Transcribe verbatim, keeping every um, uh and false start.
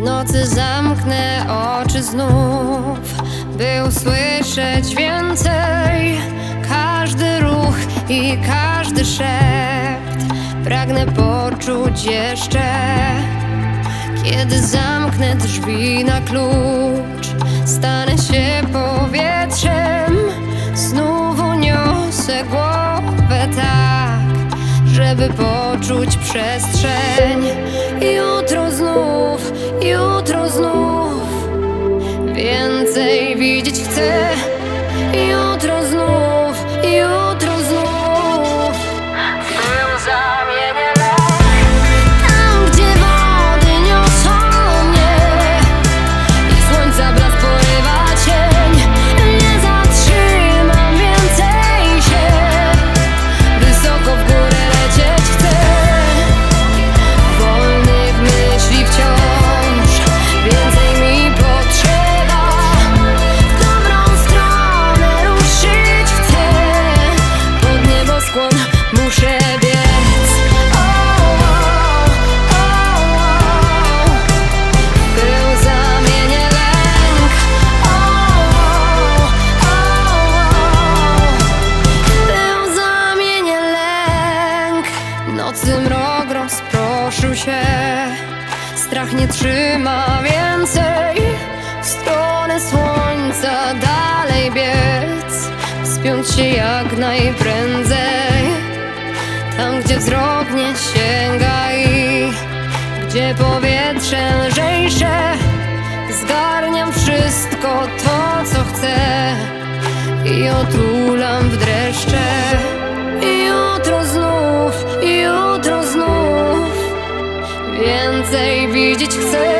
nocy zamknę oczy znów, by usłyszeć więcej. Każdy ruch i każdy szept pragnę poczuć jeszcze. Kiedy zamknę drzwi na klucz, stanę się powietrzem. Znów uniosę głowę tak, żeby poczuć przestrzeń. Jutro znów, jutro znów więcej widzieć chcę. Jutro znów, jutro znów w tym zamienię lek. Tam, gdzie wody niosą mnie i słońca blask porywa cień, nie zatrzymam więcej się. Wysoko w górę lecieć chcę. Wolnych myśli wciąż więcej mi potrzeba. W dobrą stronę ruszyć chcę. Pod nieboskłon muszę biec. Oh, oh, oh, oh. W pył zamienię lęk. Oh, oh, oh. W pył zamienię lęk. Nocy mrok rozproszył się, strach nie trzyma więcej. W stronę słońca dalej biec, wspiąć się jak najprędzej. Tam, gdzie wzrok nie sięga i gdzie powietrze lżejsze, zgarniam wszystko to, co chcę i otulam w dreszcze. Jutro znów, jutro znów więcej widzieć chcę.